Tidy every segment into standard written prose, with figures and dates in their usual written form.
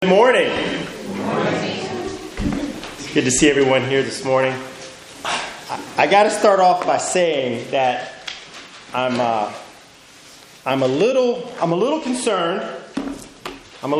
Good morning. It's good to see everyone here this morning. I got to start off by saying that I'm a little concerned. I'm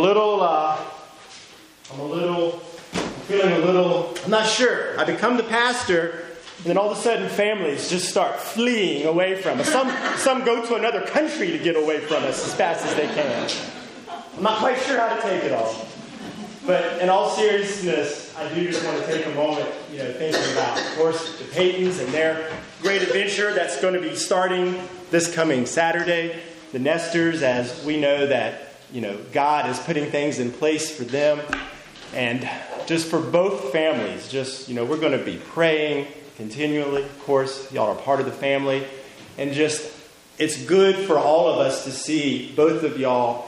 not sure. I become the pastor, and then all of a sudden families just start fleeing away from us. Some go to another country to get away from us as fast as they can. I'm not quite sure how to take it all. But in all seriousness, I do just want to take a moment, thinking about, of course, the Paytons and their great adventure that's going to be starting this coming Saturday. The Nestors, as we know that, God is putting things in place for them. And just for both families, we're going to be praying continually. Of course, y'all are part of the family. And it's good for all of us to see both of y'all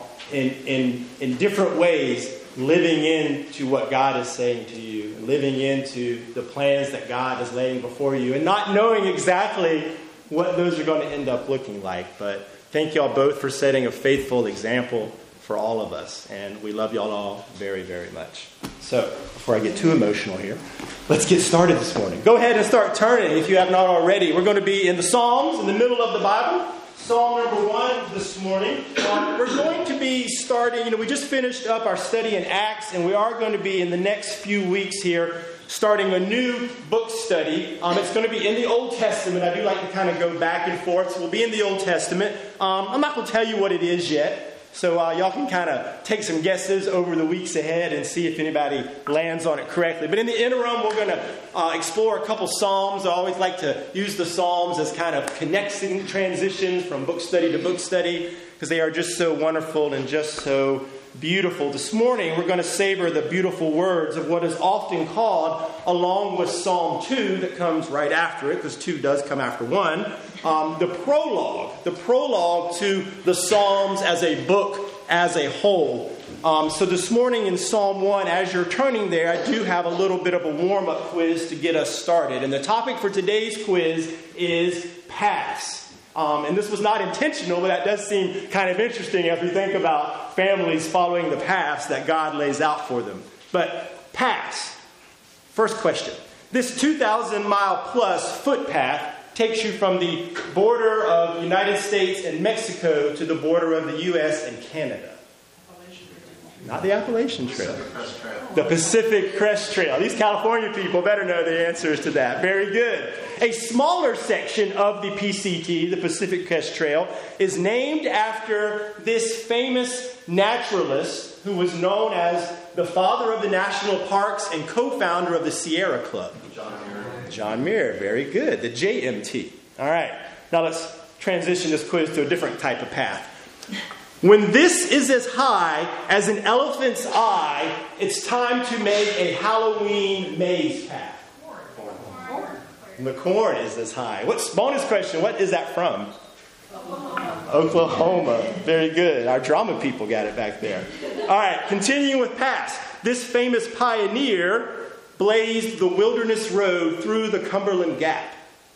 in different ways living into what God is saying to you, living into the plans that God is laying before you, and not knowing exactly what those are going to end up looking like. But thank y'all both for setting a faithful example for all of us, and we love y'all all very, very much. So, before I get too emotional here, let's get started this morning. Go ahead and start turning if you have not already. We're going to be in the Psalms, in the middle of the Bible. Psalm number 1 this morning. We're going to be starting, we just finished up our study in Acts, and we are going to be in the next few weeks here starting a new book study. It's going to be in the Old Testament. I do like to kind of go back and forth, so we'll be in the Old Testament. I'm not going to tell you what it is yet. So y'all can kind of take some guesses over the weeks ahead and see if anybody lands on it correctly. But in the interim, we're going to explore a couple Psalms. I always like to use the Psalms as kind of connecting transitions from book study to book study because they are just so wonderful and just so beautiful. This morning, we're going to savor the beautiful words of what is often called, along with Psalm 2 that comes right after it, because 2 does come after 1, the prologue to the Psalms as a book as a whole. So this morning in Psalm 1, as you're turning there, I do have a little bit of a warm-up quiz to get us started. And the topic for today's quiz is paths. And this was not intentional, but that does seem kind of interesting as we think about families following the paths that God lays out for them. But paths. First question. This 2,000-mile-plus footpath takes you from the border of the United States and Mexico to the border of the U.S. and Canada. Not the Appalachian Trail. The Pacific Crest Trail. These California people better know the answers to that. Very good. A smaller section of the PCT, the Pacific Crest Trail, is named after this famous naturalist who was known as the father of the national parks and co-founder of the Sierra Club. John Muir. Very good. The JMT. All right. Now let's transition this quiz to a different type of path. When this is as high as an elephant's eye, it's time to make a Halloween maze path. Corn. The corn is as high. Bonus question, what is that from? Oklahoma. Very good. Our drama people got it back there. All right, continuing with paths. This famous pioneer blazed the wilderness road through the Cumberland Gap.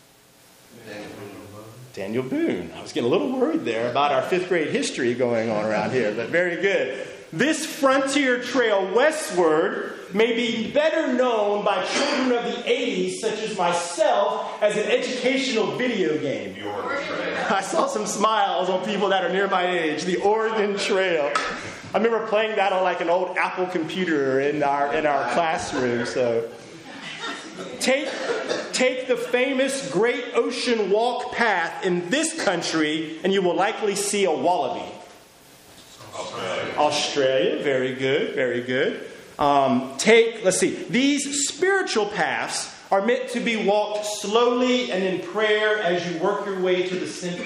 Daniel Boone. I was getting a little worried there about our 5th grade history going on around here, but very good. This frontier trail westward may be better known by children of the 80s, such as myself, as an educational video game. The Oregon Trail. I saw some smiles on people that are near my age. The Oregon Trail. I remember playing that on like an old Apple computer in our classroom. So Take the famous Great Ocean Walk path in this country, and you will likely see a wallaby. Australia. Very good, very good. These spiritual paths are meant to be walked slowly and in prayer as you work your way to the center.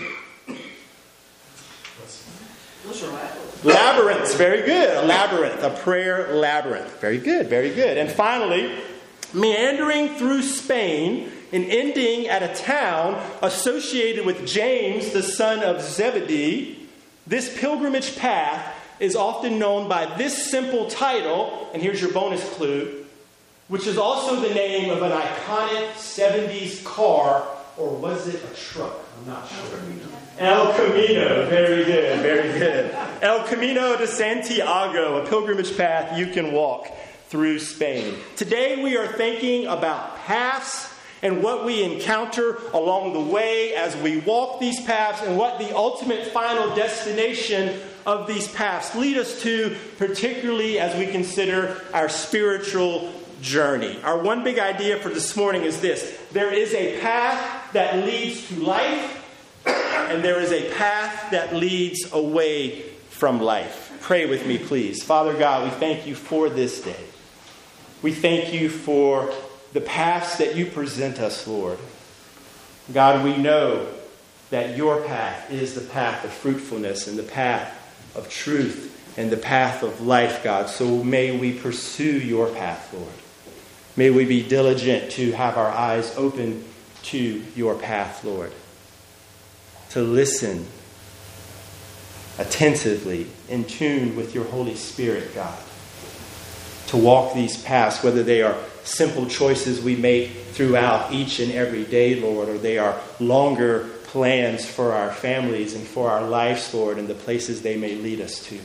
Labyrinths. Very good. A labyrinth. A prayer labyrinth. Very good, very good. And finally, meandering through Spain and ending at a town associated with James, the son of Zebedee, this pilgrimage path is often known by this simple title, and here's your bonus clue, which is also the name of an iconic 70s car, or was it a truck? I'm not sure. El Camino. Very good, very good. El Camino de Santiago, a pilgrimage path you can walk through Spain. Today we are thinking about paths and what we encounter along the way as we walk these paths and what the ultimate final destination of these paths lead us to, particularly as we consider our spiritual journey. Our one big idea for this morning is this: there is a path that leads to life, and there is a path that leads away from life. Pray with me, please. Father God, we thank you for this day. We thank you for the paths that you present us, Lord. God, we know that your path is the path of fruitfulness and the path of truth and the path of life, God. So may we pursue your path, Lord. May we be diligent to have our eyes open to your path, Lord. To listen attentively, in tune with your Holy Spirit, God. To walk these paths, whether they are simple choices we make throughout each and every day, Lord, or they are longer plans for our families and for our lives, Lord, and the places they may lead us to.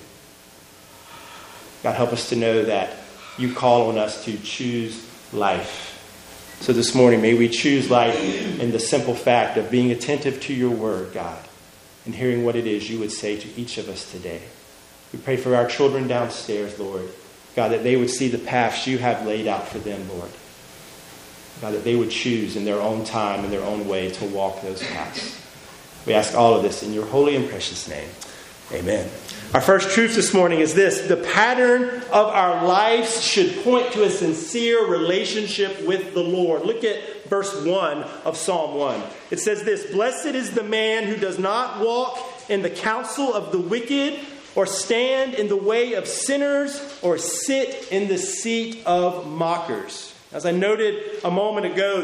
God, help us to know that you call on us to choose life. So this morning, may we choose life in the simple fact of being attentive to your word, God, and hearing what it is you would say to each of us today. We pray for our children downstairs, Lord, God, that they would see the paths you have laid out for them, Lord. God, that they would choose in their own time, in their own way, to walk those paths. We ask all of this in your holy and precious name. Amen. Our first truth this morning is this: the pattern of our lives should point to a sincere relationship with the Lord. Look at verse 1 of Psalm 1. It says this: "Blessed is the man who does not walk in the counsel of the wicked, or stand in the way of sinners, or sit in the seat of mockers." As I noted a moment ago,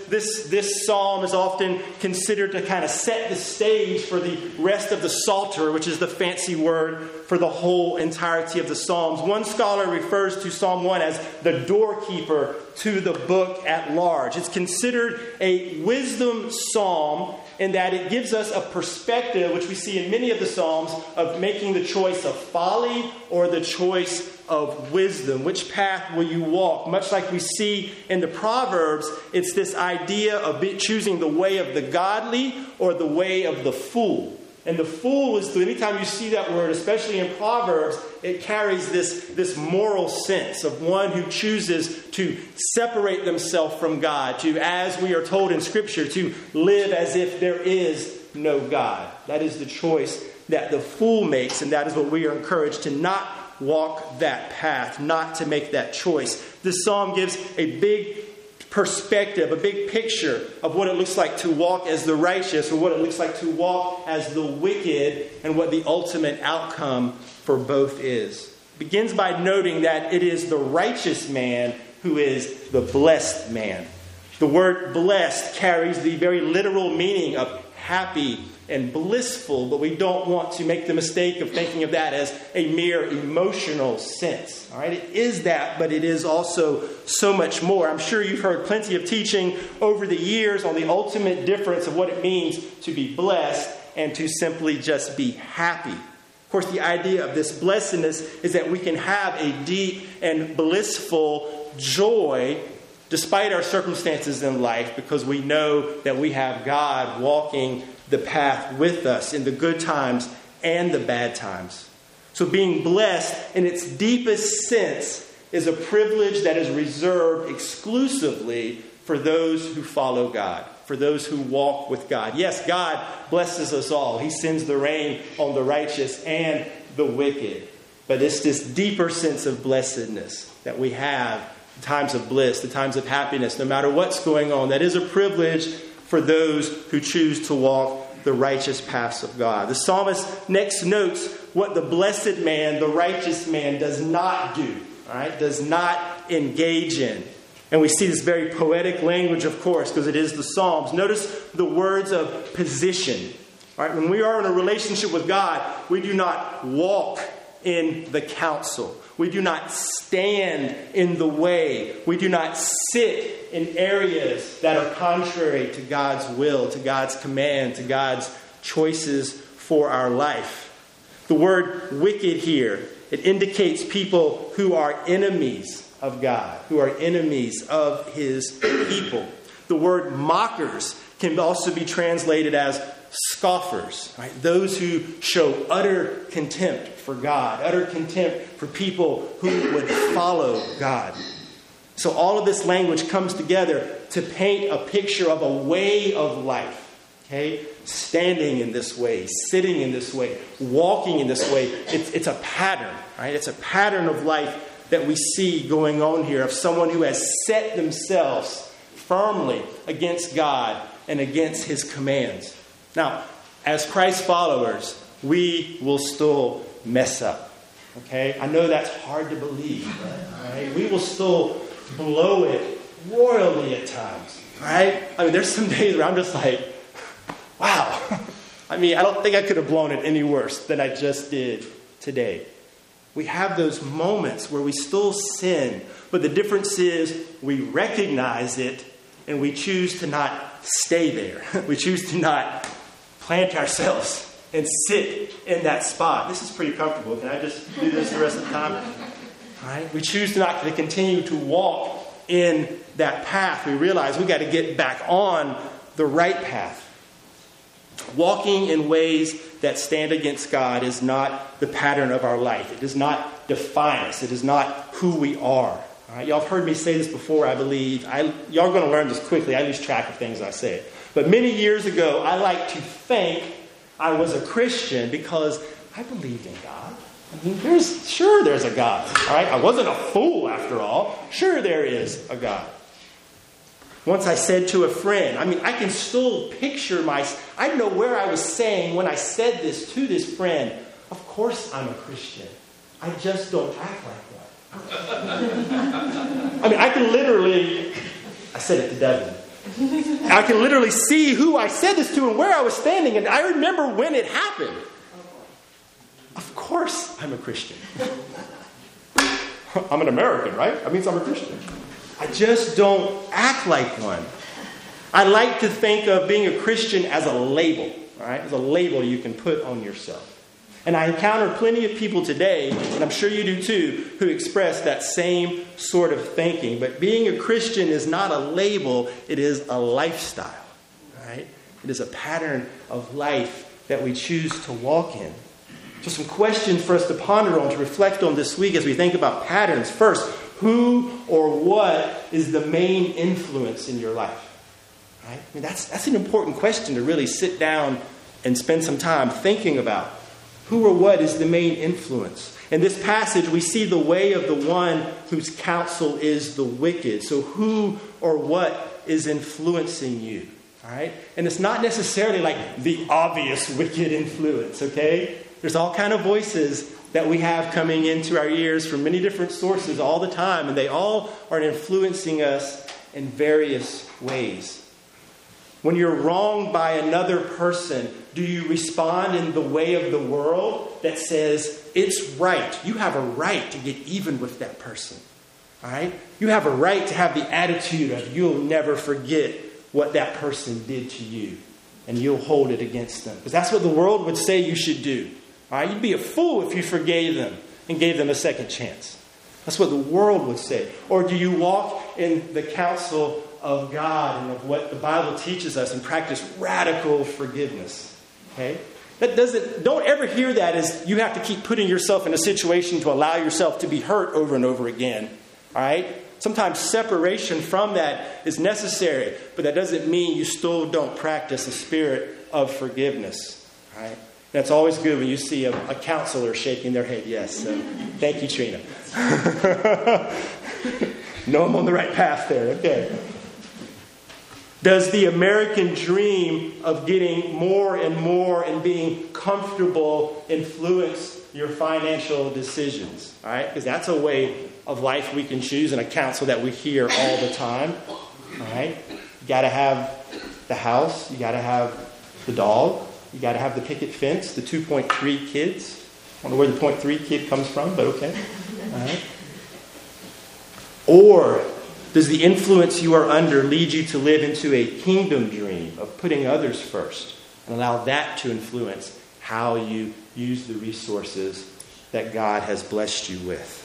this psalm is often considered to kind of set the stage for the rest of the Psalter, which is the fancy word for the whole entirety of the Psalms. One scholar refers to Psalm 1 as the doorkeeper to the book at large. It's considered a wisdom psalm in that it gives us a perspective, which we see in many of the Psalms, of making the choice of folly or the choice of wisdom. Which path will you walk? Much like we see in the Proverbs, it's this idea of choosing the way of the godly or the way of the fool. And the fool is, anytime you see that word, especially in Proverbs, it carries this moral sense of one who chooses to separate themselves from God, to, as we are told in Scripture, to live as if there is no God. That is the choice that the fool makes, and that is what we are encouraged to not walk that path, not to make that choice. This psalm gives a big perspective, a big picture of what it looks like to walk as the righteous, or what it looks like to walk as the wicked, and what the ultimate outcome for both is. It begins by noting that it is the righteous man who is the blessed man. The word blessed carries the very literal meaning of happy and blissful, but we don't want to make the mistake of thinking of that as a mere emotional sense. All right, it is that, but it is also so much more. I'm sure you've heard plenty of teaching over the years on the ultimate difference of what it means to be blessed and to simply just be happy. Of course, the idea of this blessedness is that we can have a deep and blissful joy despite our circumstances in life, because we know that we have God walking the path with us in the good times and the bad times. So being blessed in its deepest sense is a privilege that is reserved exclusively for those who follow God, for those who walk with God. Yes, God blesses us all. He sends the rain on the righteous and the wicked. But it's this deeper sense of blessedness that we have, the times of bliss, the times of happiness, no matter what's going on. That is a privilege for those who choose to walk the righteous paths of God. The psalmist next notes what the blessed man, the righteous man, does not do, all right? Does not engage in. And we see this very poetic language, of course, because it is the Psalms. Notice the words of position. All right? When we are in a relationship with God, we do not walk in the counsel. We do not stand in the way. We do not sit in areas that are contrary to God's will, to God's command, to God's choices for our life. The word wicked here, it indicates people who are enemies of God, who are enemies of His people. The word mockers can also be translated as scoffers, right? Those who show utter contempt for God, utter contempt for people who would follow God. So all of this language comes together to paint a picture of a way of life. Okay? Standing in this way, sitting in this way, walking in this way. It's a pattern, right? It's a pattern of life that we see going on here of someone who has set themselves firmly against God and against His commands. Now, as Christ followers, we will still mess up. Okay? I know that's hard to believe. Right? We will still blow it royally at times. Right? I mean, there's some days where I'm just like, wow. I mean, I don't think I could have blown it any worse than I just did today. We have those moments where we still sin, but the difference is we recognize it and we choose to not stay there. We choose to not plant ourselves and sit in that spot. This is pretty comfortable. Can I just do this the rest of the time? All right? We choose not to continue to walk in that path. We realize we've got to get back on the right path. Walking in ways that stand against God is not the pattern of our life. It does not define us. It is not who we are. All right? Y'all have heard me say this before, I believe. Y'all are going to learn this quickly. I lose track of things I say. But many years ago, I like to think I was a Christian because I believed in God. I mean, there's a God. All right? I wasn't a fool after all. Sure, there is a God. Once I said to a friend, I mean, I can still picture I know where I was saying when I said this to this friend. Of course I'm a Christian. I just don't act like one. I mean, I said it to Devin. I can literally see who I said this to and where I was standing. And I remember when it happened. Of course I'm a Christian. I'm an American, right? That means I'm a Christian. I just don't act like one. I like to think of being a Christian as a label, all right? As a label you can put on yourself. And I encounter plenty of people today, and I'm sure you do too, who express that same sort of thinking. But being a Christian is not a label, it is a lifestyle, right? It is a pattern of life that we choose to walk in. So some questions for us to ponder on, to reflect on this week as we think about patterns. First, who or what is the main influence in your life? Right? I mean, that's an important question to really sit down and spend some time thinking about. Who or what is the main influence? In this passage, we see the way of the one whose counsel is the wicked. So who or what is influencing you? All right? And it's not necessarily like the obvious wicked influence, okay? There's all kind of voices that we have coming into our ears from many different sources all the time, and they all are influencing us in various ways. When you're wronged by another person, do you respond in the way of the world that says, it's right, you have a right to get even with that person? All right? You have a right to have the attitude of you'll never forget what that person did to you, and you'll hold it against them. Because that's what the world would say you should do. All right? You'd be a fool if you forgave them and gave them a second chance. That's what the world would say. Or do you walk in the counsel of God and of what the Bible teaches us and practice radical forgiveness? Okay? Don't ever hear that as you have to keep putting yourself in a situation to allow yourself to be hurt over and over again. All right? Sometimes separation from that is necessary, but that doesn't mean you still don't practice a spirit of forgiveness. All right? That's always good when you see a counselor shaking their head. Yes. So, thank you, Trina. No, I'm on the right path there. Okay. Does the American dream of getting more and more and being comfortable influence your financial decisions? All right? Because that's a way of life we can choose and a counsel that we hear all the time. All right? You got to have the house. You got to have the dog. You got to have the picket fence, the 2.3 kids. I don't know where the 0.3 kid comes from, but okay. All right. Or does the influence you are under lead you to live into a kingdom dream of putting others first and allow that to influence how you use the resources that God has blessed you with?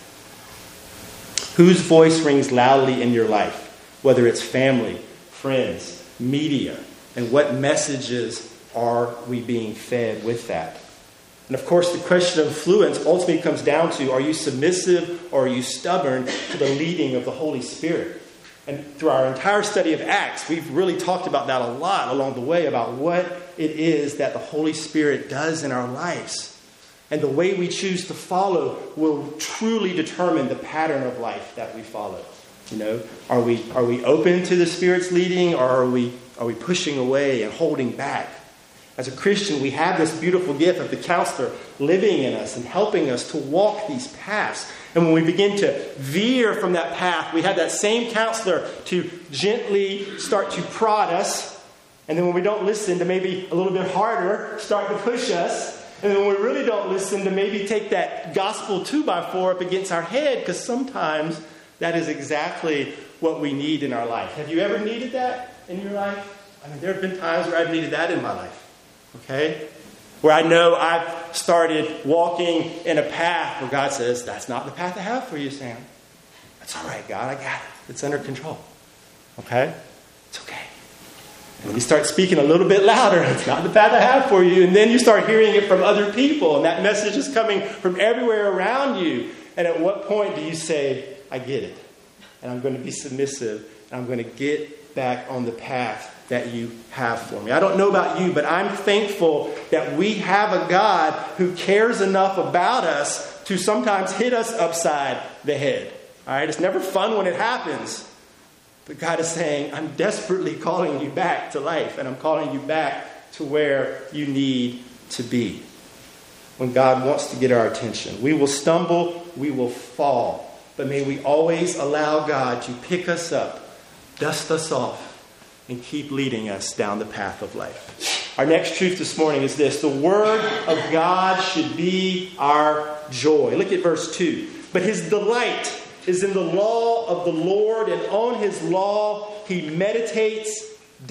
Whose voice rings loudly in your life, whether it's family, friends, media, and what messages are we being fed with that? And of course, the question of influence ultimately comes down to, are you submissive or are you stubborn to the leading of the Holy Spirit? And through our entire study of Acts, we've really talked about that a lot along the way, about what it is that the Holy Spirit does in our lives. And the way we choose to follow will truly determine the pattern of life that we follow. You know, are we open to the Spirit's leading, or are we pushing away and holding back? As a Christian, we have this beautiful gift of the counselor living in us and helping us to walk these paths. And when we begin to veer from that path, we have that same counselor to gently start to prod us. And then when we don't listen, to maybe a little bit harder, start to push us. And then when we really don't listen, to maybe take that gospel 2x4 up against our head, because sometimes that is exactly what we need in our life. Have you ever needed that in your life? I mean, there have been times where I've needed that in my life. Okay? Where I know I've started walking in a path where God says, that's not the path I have for you, Sam. That's all right, God, I got it. It's under control. Okay? It's okay. And when you start speaking a little bit louder, it's not the path I have for you. And then you start hearing it from other people. And that message is coming from everywhere around you. And at what point do you say, I get it. And I'm going to be submissive. And I'm going to get back on the path that you have for me. I don't know about you, but I'm thankful that we have a God who cares enough about us to sometimes hit us upside the head. All right? It's never fun when it happens. But God is saying, I'm desperately calling you back to life, and I'm calling you back to where you need to be. When God wants to get our attention, we will stumble, we will fall, but may we always allow God to pick us up, dust us off, and keep leading us down the path of life. Our next truth this morning is this: the Word of God should be our joy. Look at verse 2. But his delight is in the law of the Lord, and on his law he meditates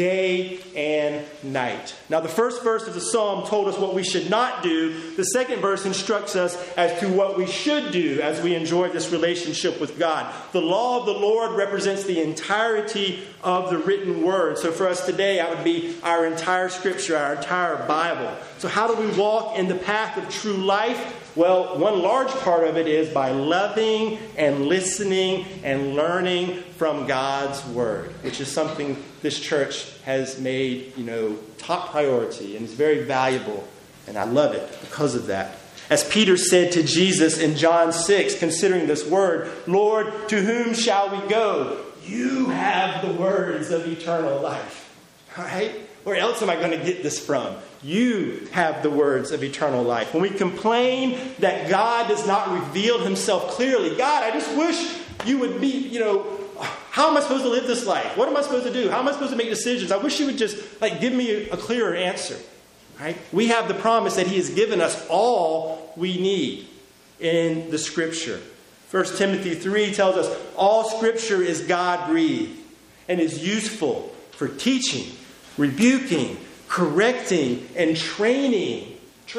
day and night. Now, the first verse of the psalm told us what we should not do. The second verse instructs us as to what we should do as we enjoy this relationship with God. The law of the Lord represents the entirety of the written word. So for us today, that would be our entire scripture, our entire Bible. So how do we walk in the path of true life? Well, one large part of it is by loving and listening and learning from God's Word, which is something this church has made, top priority, and is very valuable. And I love it because of that. As Peter said to Jesus in John 6, considering this word, Lord, to whom shall we go? You have the words of eternal life. All right? Where else am I going to get this from? You have the words of eternal life. When we complain that God does not reveal himself clearly, God, I just wish you would be, how am I supposed to live this life? What am I supposed to do? How am I supposed to make decisions? I wish you would just give me a clearer answer. Right? We have the promise that he has given us all we need in the Scripture. 1 Timothy 3 tells us all Scripture is God-breathed and is useful for teaching, rebuking, correcting, and training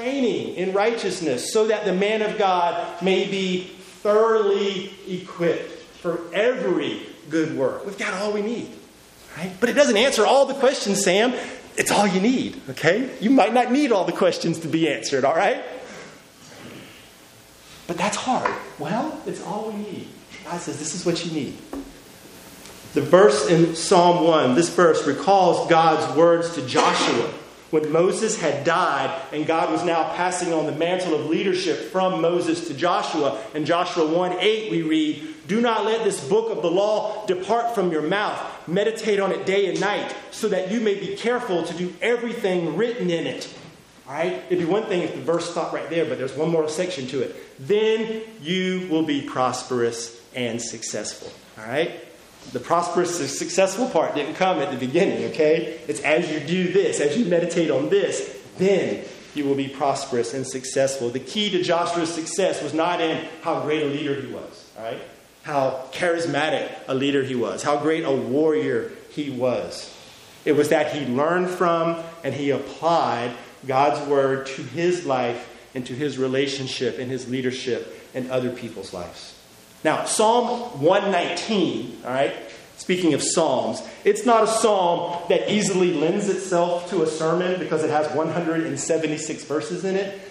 in righteousness, so that the man of God may be thoroughly equipped for every good work. We've got all we need, right? But it doesn't answer all the questions, Sam. It's all you need, okay? You might not need all the questions to be answered, all right? But that's hard. Well, it's all we need. God says this is what you need. The verse in Psalm 1, this verse recalls God's words to Joshua when Moses had died and God was now passing on the mantle of leadership from Moses to Joshua. In Joshua 1:8 we read, do not let this book of the law depart from your mouth. Meditate on it day and night so that you may be careful to do everything written in it. All right? It'd be one thing if the verse stopped right there, but there's one more section to it. Then you will be prosperous and successful. All right? The prosperous and successful part didn't come at the beginning, okay? It's as you do this, as you meditate on this, then you will be prosperous and successful. The key to Joshua's success was not in how great a leader he was, all right? How charismatic a leader he was, how great a warrior he was. It was that he learned from and he applied God's word to his life and to his relationship and his leadership in other people's lives. Now, Psalm 119, all right, speaking of Psalms, it's not a psalm that easily lends itself to a sermon because it has 176 verses in it.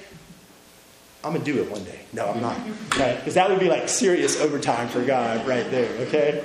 I'm going to do it one day. No, I'm not. Right? Because that would be like serious overtime for God right there, okay?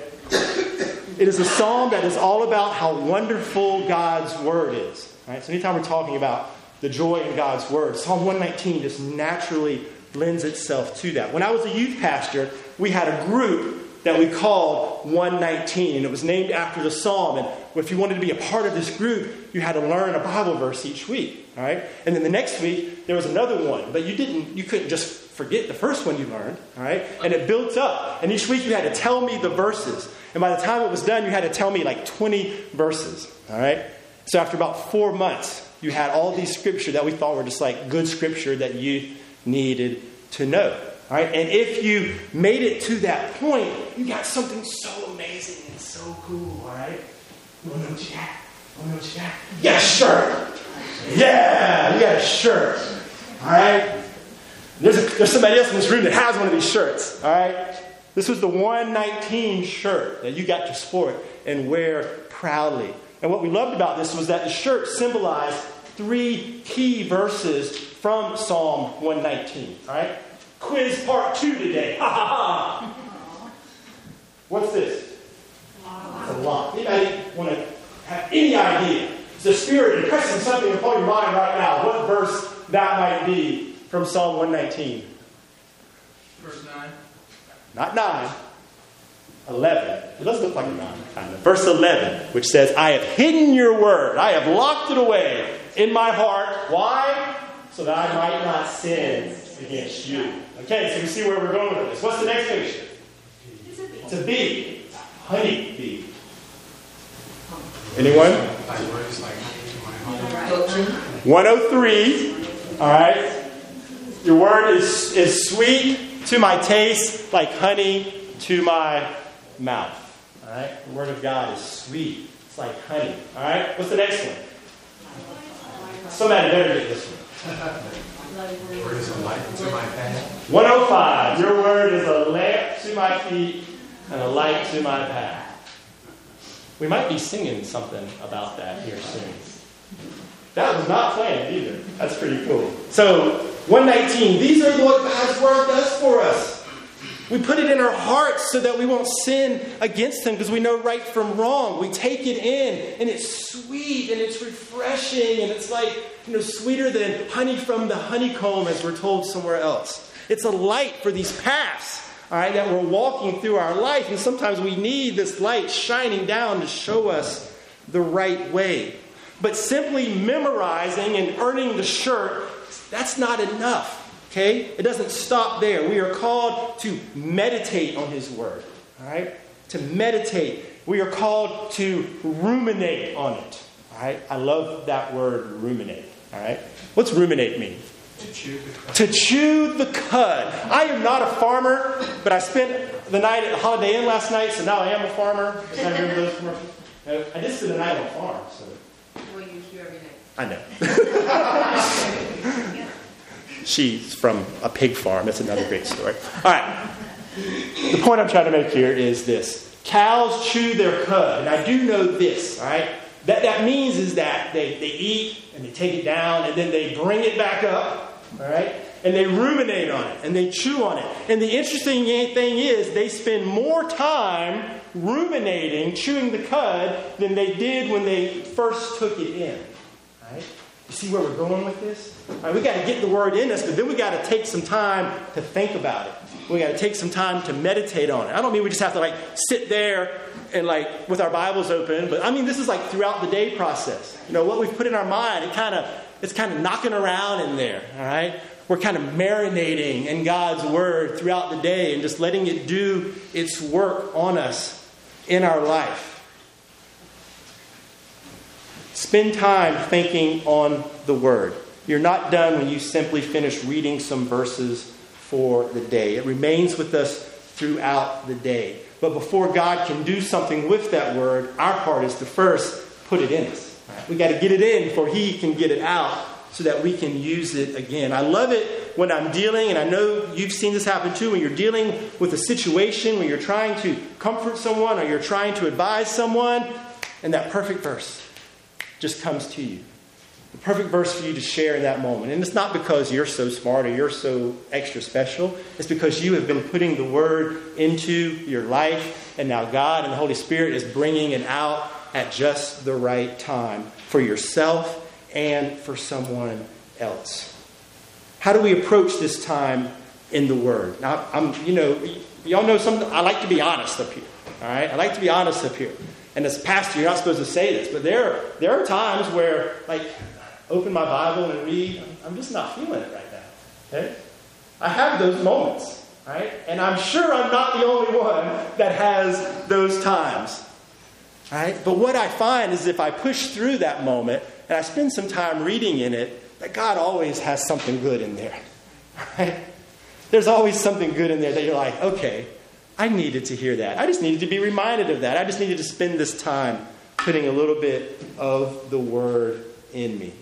It is a psalm that is all about how wonderful God's word is. Right? So anytime we're talking about the joy in God's word, Psalm 119 just naturally lends itself to that. When I was a youth pastor, we had a group that we called 119, and it was named after the psalm. And if you wanted to be a part of this group, you had to learn a Bible verse each week. All right, and then the next week there was another one, but you couldn't just forget the first one you learned. All right, and it built up, and each week you had to tell me the verses, and by the time it was done, you had to tell me like 20 verses. All right, so after about 4 months, you had all these scripture that we thought were just like good scripture that you needed to know. All right, and if you made it to that point, you got something so amazing and so cool. All right, you want to know what you got? You got a shirt. Yeah, you got a shirt. All right. There's somebody else in this room that has one of these shirts. All right. This was the 119 shirt that you got to sport and wear proudly. And what we loved about this was that the shirt symbolized 3 key verses from Psalm 119. All right. Quiz part 2 today. Ha ha ha. What's this? It's a lot. Anybody want to have any idea? The Spirit impressing something upon your mind right now. What verse that might be from Psalm 119? Verse 9. Not 9. 11. It does look like a 9. Kind of. Verse 11, which says, I have hidden your word. I have locked it away in my heart. Why? So that I might not sin against you. Okay, so you see where we're going with this. What's the next picture? It's a bee. It's a honey bee. Anyone? 103. All right. Your word is sweet to my taste, like honey to my mouth. All right. The word of God is sweet. It's like honey. All right. What's the next one? Somebody better get this one. Your word is a light to my path. 105. Your word is a lamp to my feet and a light to my path. We might be singing something about that here soon. That was not planned either. That's pretty cool. So, 119. These are what God's word does for us. We put it in our hearts so that we won't sin against Him because we know right from wrong. We take it in, and it's sweet, and it's refreshing, and it's like, sweeter than honey from the honeycomb, as we're told somewhere else. It's a light for these paths. All right, that we're walking through our life. And sometimes we need this light shining down to show us the right way. But simply memorizing and earning the shirt, that's not enough. Okay? It doesn't stop there. We are called to meditate on His word. All right? To meditate. We are called to ruminate on it. All right? I love that word, ruminate. All right? What's ruminate mean? To chew the cud. I am not a farmer, but I spent the night at the Holiday Inn last night, so now I am a farmer. I remember those commercials. I just spent the night on a farm. So. Well, you chew every day. I know. She's from a pig farm. That's another great story. All right. The point I'm trying to make here is this. Cows chew their cud. And I do know this, all right? That means is that they eat and they take it down and then they bring it back up. All right? And they ruminate on it. And they chew on it. And the interesting thing is they spend more time ruminating, chewing the cud, than they did when they first took it in. All right? You see where we're going with this? All right, we got to get the word in us, but then we got to take some time to think about it. We got to take some time to meditate on it. I don't mean we just have to sit there and with our Bibles open, but I mean this is throughout the day process. What we've put in our mind, it's kind of knocking around in there, all right? We're kind of marinating in God's word throughout the day and just letting it do its work on us in our life. Spend time thinking on the word. You're not done when you simply finish reading some verses for the day. It remains with us throughout the day. But before God can do something with that word, our part is to first put it in us. Right? We got to get it in before He can get it out so that we can use it again. I love it when I'm dealing, and I know you've seen this happen too, when you're dealing with a situation, when you're trying to comfort someone or you're trying to advise someone, and that perfect verse just comes to you. The perfect verse for you to share in that moment. And it's not because you're so smart or you're so extra special. It's because you have been putting the word into your life. And now God and the Holy Spirit is bringing it out at just the right time for yourself and for someone else. How do we approach this time in the word? Now, y'all know something. I like to be honest up here. All right? I like to be honest up here. And as a pastor, you're not supposed to say this. But there are times where, open my Bible and read, I'm just not feeling it right now. Okay? I have those moments, right? And I'm sure I'm not the only one that has those times. Right? But what I find is if I push through that moment and I spend some time reading in it, that God always has something good in there. Right? There's always something good in there that you're like, okay, I needed to hear that. I just needed to be reminded of that. I just needed to spend this time putting a little bit of the word in me.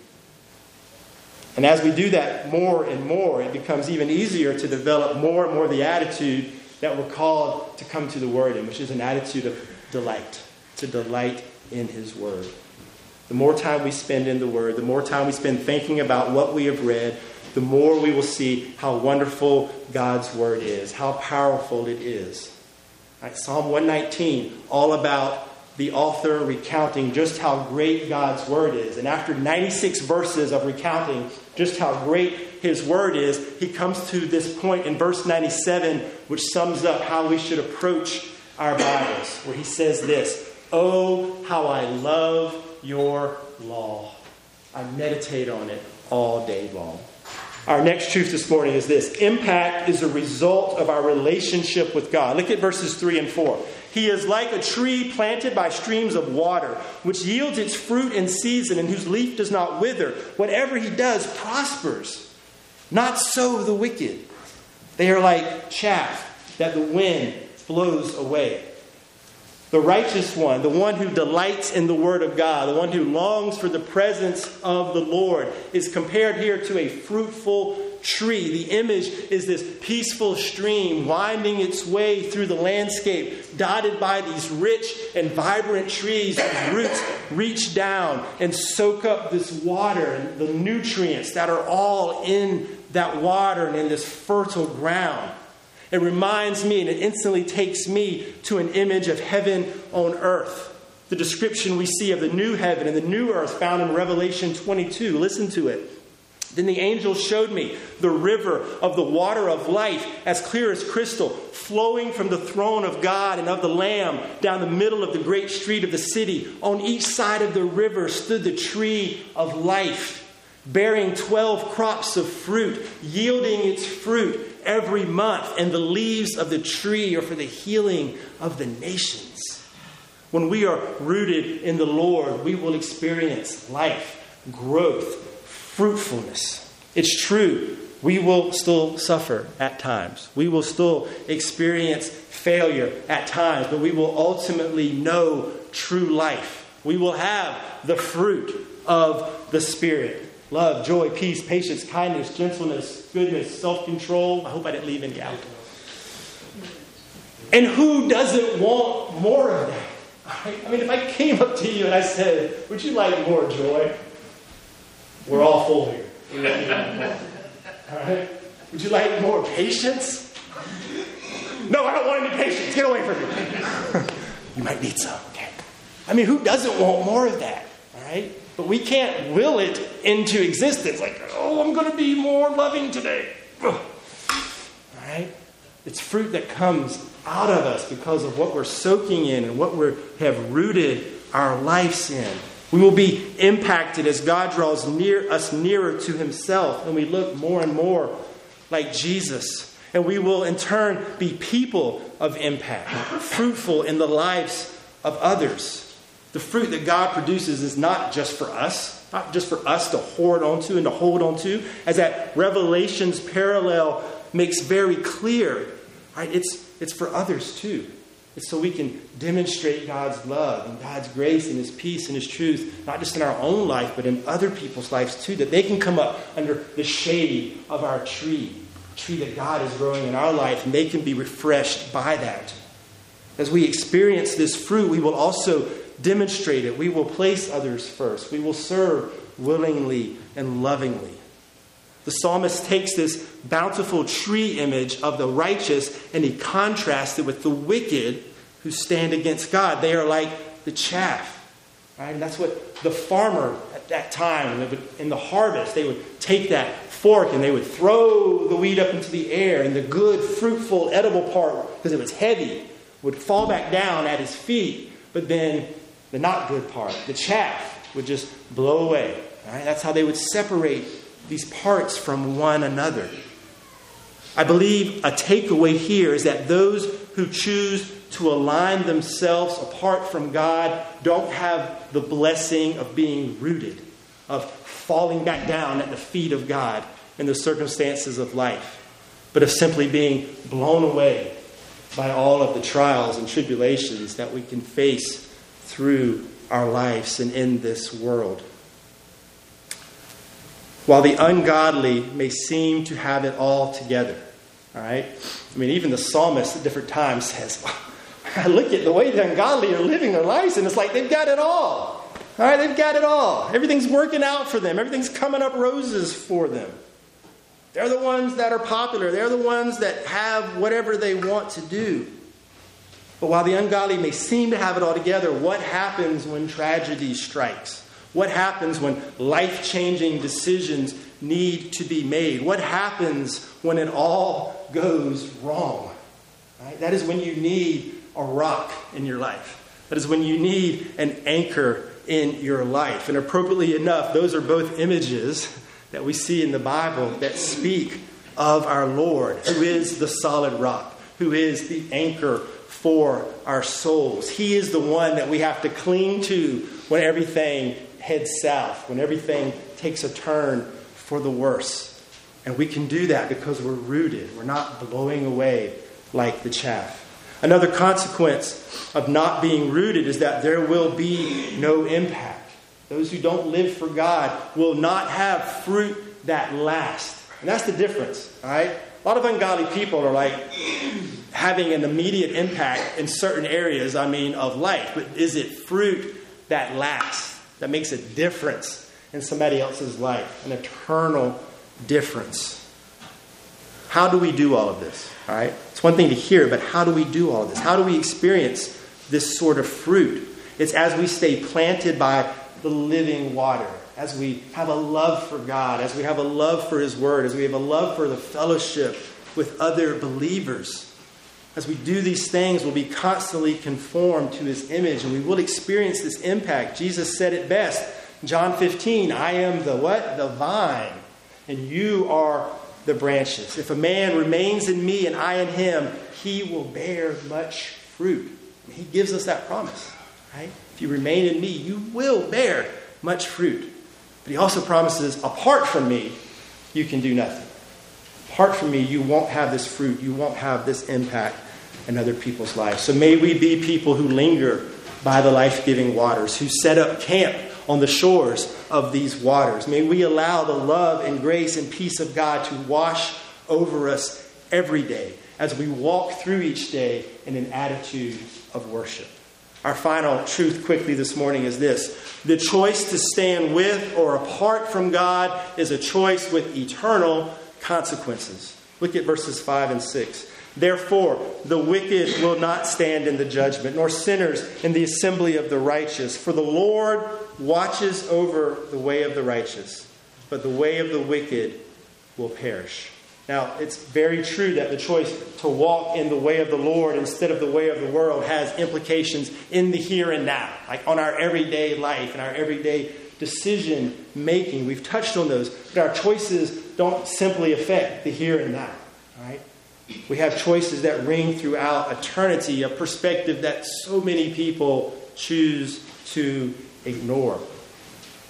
And as we do that more and more, it becomes even easier to develop more and more the attitude that we're called to come to the Word in, which is an attitude of delight, to delight in His Word. The more time we spend in the Word, the more time we spend thinking about what we have read, the more we will see how wonderful God's Word is, how powerful it is. Right? Psalm 119, all about the author recounting just how great God's Word is. And after 96 verses of recounting just how great His Word is, he comes to this point in verse 97, which sums up how we should approach our Bibles, where he says this, "Oh, how I love your law. I meditate on it all day long." Our next truth this morning is this: impact is a result of our relationship with God. Look at verses 3 and 4. He is like a tree planted by streams of water, which yields its fruit in season and whose leaf does not wither. Whatever he does prospers. Not so the wicked. They are like chaff that the wind blows away. The righteous one, the one who delights in the Word of God, the one who longs for the presence of the Lord, is compared here to a fruitful tree. The image is this peaceful stream winding its way through the landscape, dotted by these rich and vibrant trees whose roots reach down and soak up this water and the nutrients that are all in that water and in this fertile ground. It reminds me, and it instantly takes me to an image of heaven on earth. The description we see of the new heaven and the new earth found in Revelation 22. Listen to it. Then the angel showed me the river of the water of life, as clear as crystal, flowing from the throne of God and of the Lamb down the middle of the great street of the city. On each side of the river stood the tree of life, bearing 12 crops of fruit, yielding its fruit every month, and the leaves of the tree are for the healing of the nations. When we are rooted in the Lord, we will experience life, growth, fruitfulness. It's true, we will still suffer at times. We will still experience failure at times, but we will ultimately know true life. We will have the fruit of the Spirit. Love, joy, peace, patience, kindness, gentleness, goodness, self-control. I hope I didn't leave any out. And who doesn't want more of that? I mean, if I came up to you and I said, would you like more joy? We're all full here. We don't need more. All right? Would you like more patience? No, I don't want any patience. Get away from me. You might need some. Okay. I mean, who doesn't want more of that? All right? But we can't will it into existence. Like, oh, I'm going to be more loving today. All right? It's fruit that comes out of us because of what we're soaking in and what we have rooted our lives in. We will be impacted as God draws us nearer to Himself, and we look more and more like Jesus. And we will in turn be people of impact, fruitful in the lives of others. The fruit that God produces is not just for us. not just for us to hoard onto and to hold onto, as that Revelation's parallel makes very clear, right? It's for others too. It's so we can demonstrate God's love and God's grace and His peace and His truth, not just in our own life, but in other people's lives too, that they can come up under the shade of our tree, a tree that God is growing in our life, and they can be refreshed by that. As we experience this fruit, we will also demonstrate it. We will place others first. We will serve willingly and lovingly. The psalmist takes this bountiful tree image of the righteous and he contrasts it with the wicked who stand against God. They are like the chaff. Right? And that's what the farmer at that time, in the harvest, they would take that fork and they would throw the wheat up into the air, and the good, fruitful, edible part, because it was heavy, would fall back down at his feet. But then the not good part, the chaff, would just blow away. Right? That's how they would separate these parts from one another. I believe a takeaway here is that those who choose to align themselves apart from God don't have the blessing of being rooted, of falling back down at the feet of God in the circumstances of life, but of simply being blown away by all of the trials and tribulations that we can face through our lives and in this world. While the ungodly may seem to have it all together, all right? I mean, even the psalmist at different times says, I look at the way the ungodly are living their lives, and it's like they've got it all. All right, they've got it all. Everything's working out for them. Everything's coming up roses for them. They're the ones that are popular. They're the ones that have whatever they want to do. But while the ungodly may seem to have it all together, what happens when tragedy strikes? What happens when life-changing decisions need to be made? What happens when it all goes wrong? Right? That is when you need a rock in your life. That is when you need an anchor in your life. And appropriately enough, those are both images that we see in the Bible that speak of our Lord, who is the solid rock, who is the anchor for our souls. He is the one that we have to cling to when everything heads south, when everything takes a turn for the worse. And we can do that because we're rooted. We're not blowing away like the chaff. Another consequence of not being rooted is that there will be no impact. Those who don't live for God will not have fruit that lasts. And that's the difference, all right? A lot of ungodly people are like having an immediate impact in certain areas, of life. But is it fruit that lasts? That makes a difference in somebody else's life, an eternal difference. How do we do all of this? All right, it's one thing to hear, but how do we do all of this? How do we experience this sort of fruit? It's as we stay planted by the living water, as we have a love for God, as we have a love for His Word, as we have a love for the fellowship with other believers. As we do these things, we'll be constantly conformed to His image, and we will experience this impact. Jesus said it best, John 15, I am the what? The vine, and you are the branches. If a man remains in me and I in him, he will bear much fruit. And He gives us that promise, right? If you remain in me, you will bear much fruit. But He also promises, apart from me, you can do nothing. Apart from me, you won't have this fruit. You won't have this impact in other people's lives. So may we be people who linger by the life-giving waters, who set up camp on the shores of these waters. May we allow the love and grace and peace of God to wash over us every day as we walk through each day in an attitude of worship. Our final truth quickly this morning is this. The choice to stand with or apart from God is a choice with eternal consequences. Look at verses 5 and 6. Therefore, the wicked will not stand in the judgment, nor sinners in the assembly of the righteous. For the Lord watches over the way of the righteous, but the way of the wicked will perish. Now, it's very true that the choice to walk in the way of the Lord instead of the way of the world has implications in the here and now, like on our everyday life and our everyday decision making. We've touched on those, but our choices don't simply affect the here and now, right? We have choices that ring throughout eternity, a perspective that so many people choose to ignore.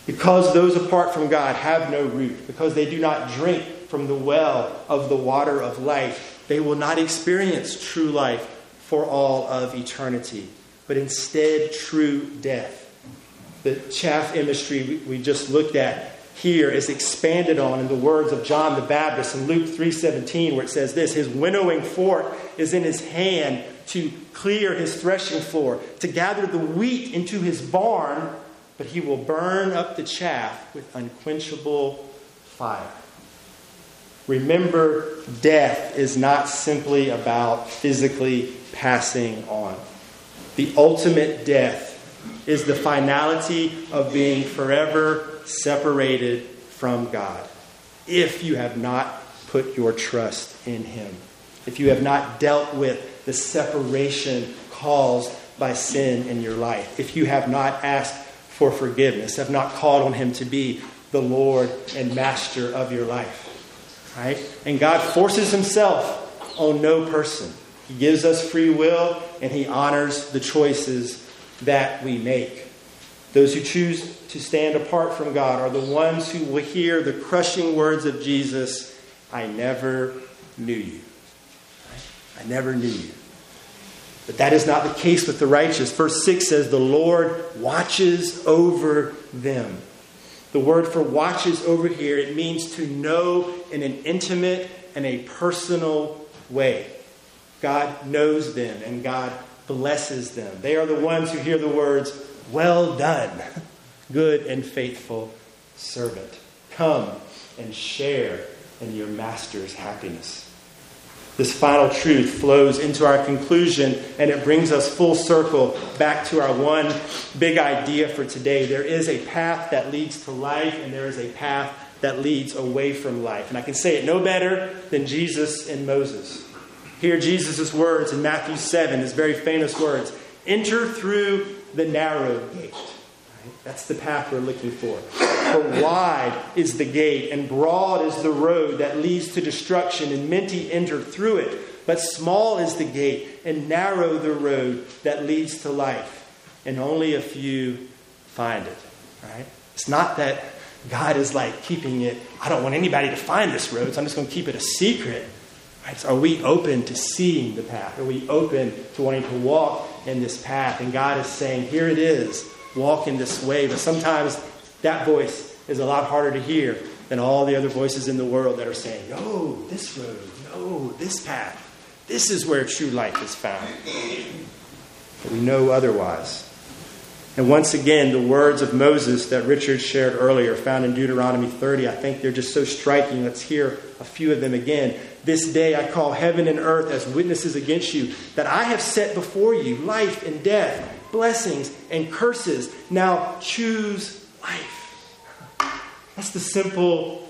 Because those apart from God have no root, because they do not drink from the well of the water of life, they will not experience true life for all of eternity, but instead true death. The chaff imagery we just looked at here is expanded on in the words of John the Baptist in Luke 3:17, where it says this: his winnowing fork is in his hand to clear his threshing floor, to gather the wheat into his barn, but he will burn up the chaff with unquenchable fire. Remember, death is not simply about physically passing on. The ultimate death is the finality of being forever separated from God. If you have not put your trust in Him, if you have not dealt with the separation caused by sin in your life, if you have not asked for forgiveness, have not called on Him to be the Lord and Master of your life. Right? And God forces Himself on no person. He gives us free will, and He honors the choices that we make. Those who choose to stand apart from God are the ones who will hear the crushing words of Jesus, I never knew you. I never knew you. But that is not the case with the righteous. Verse 6 says, the Lord watches over them. The word for watches over here, it means to know in an intimate and a personal way. God knows them and God blesses them. They are the ones who hear the words, well done, good and faithful servant. Come and share in your master's happiness. This final truth flows into our conclusion, and it brings us full circle back to our one big idea for today. There is a path that leads to life, and there is a path that leads away from life. And I can say it no better than Jesus and Moses. Hear Jesus' words in Matthew 7, his very famous words. Enter through the narrow gate. Right? That's the path we're looking for. For wide is the gate, and broad is the road that leads to destruction, and many enter through it. But small is the gate, and narrow the road that leads to life, and only a few find it. Right? It's not that God is like keeping it, I don't want anybody to find this road, so I'm just going to keep it a secret. Right? So are we open to seeing the path? Are we open to wanting to walk in this path? And God is saying, here it is, walk in this way. But sometimes that voice is a lot harder to hear than all the other voices in the world that are saying, no, this road, no, this path. This is where true life is found. But we know otherwise. And once again, the words of Moses that Richard shared earlier, found in Deuteronomy 30, I think they're just so striking. Let's hear a few of them again. This day I call heaven and earth as witnesses against you, that I have set before you life and death, blessings and curses. Now choose life. That's the simple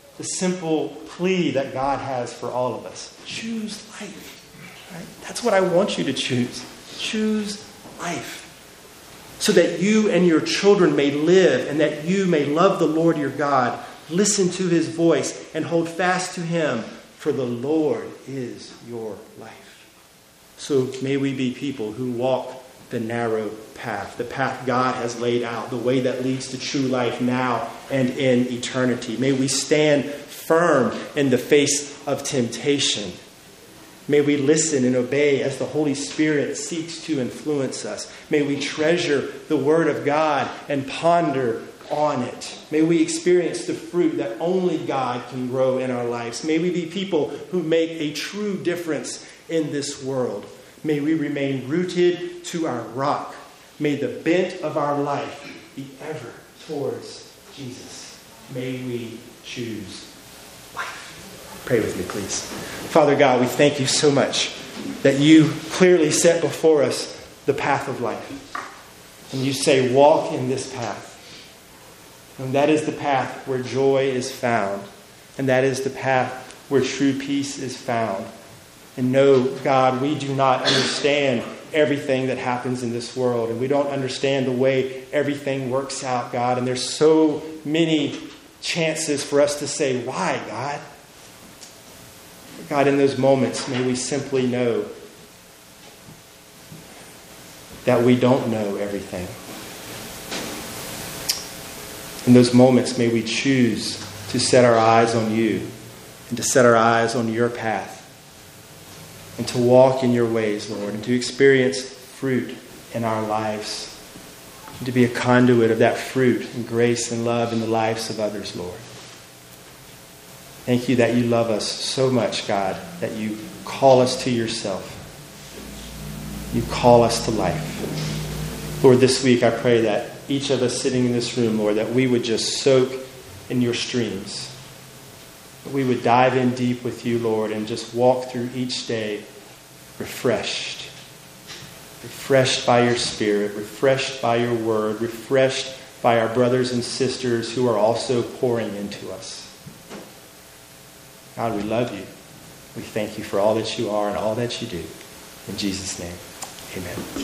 plea that God has for all of us. Choose life. Right? That's what I want you to choose. Choose life. So that you and your children may live, and that you may love the Lord your God, listen to His voice, and hold fast to Him, for the Lord is your life. So may we be people who walk the narrow path, the path God has laid out, the way that leads to true life now and in eternity. May we stand firm in the face of temptation. May we listen and obey as the Holy Spirit seeks to influence us. May we treasure the Word of God and ponder on it. May we experience the fruit that only God can grow in our lives. May we be people who make a true difference in this world. May we remain rooted to our rock. May the bent of our life be ever towards Jesus. May we choose life. Pray with me, please. Father God, we thank you so much that you clearly set before us the path of life. And you say, walk in this path. And that is the path where joy is found. And that is the path where true peace is found. And no, God, we do not understand everything that happens in this world. And we don't understand the way everything works out, God. And there's so many chances for us to say, why, God? God, in those moments, may we simply know that we don't know everything. In those moments, may we choose to set our eyes on you and to set our eyes on your path and to walk in your ways, Lord, and to experience fruit in our lives and to be a conduit of that fruit and grace and love in the lives of others, Lord. Thank you that you love us so much, God, that you call us to yourself. You call us to life. Lord, this week I pray that each of us sitting in this room, Lord, that we would just soak in your streams. That we would dive in deep with you, Lord, and just walk through each day refreshed. Refreshed by your Spirit, refreshed by your word, refreshed by our brothers and sisters who are also pouring into us. God, we love you. We thank you for all that you are and all that you do. In Jesus' name, amen.